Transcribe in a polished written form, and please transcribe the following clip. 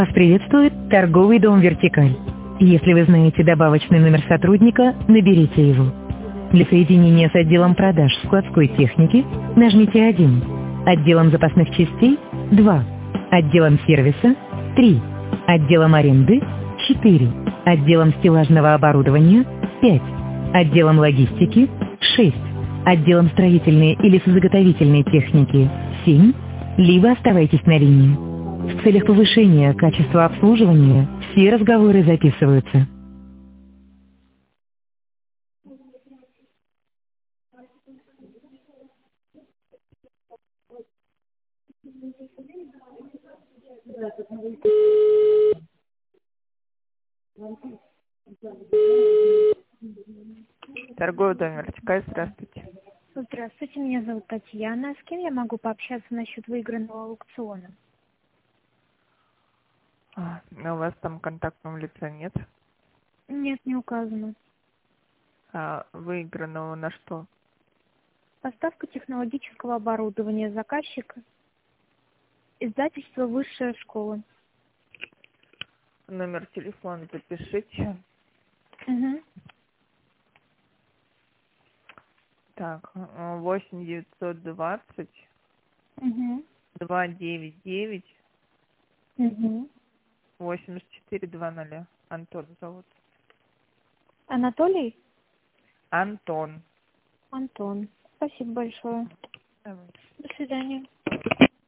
Вас приветствует торговый дом «Вертикаль». Если вы знаете добавочный номер сотрудника, наберите его. Для соединения с отделом продаж складской техники нажмите 1, отделом запасных частей 2, отделом сервиса 3, отделом аренды 4, отделом стеллажного оборудования 5, отделом логистики 6, отделом строительной или созаготовительной техники 7, либо оставайтесь на линии. В целях повышения качества обслуживания все разговоры записываются. Торговый дом «Вертикаль», здравствуйте. Здравствуйте, меня зовут Татьяна. С кем я могу пообщаться насчет выигранного аукциона? У вас там контактного лица нет? Нет, не указано. Выигранного на что? Поставка технологического оборудования заказчика. Издательство «Высшая школа». Номер телефона запишите. Угу. Так, 8 920 Угу. 299 Угу. 8420. Антон зовут. Анатолий? Антон. Антон. Спасибо большое. Давай. До свидания.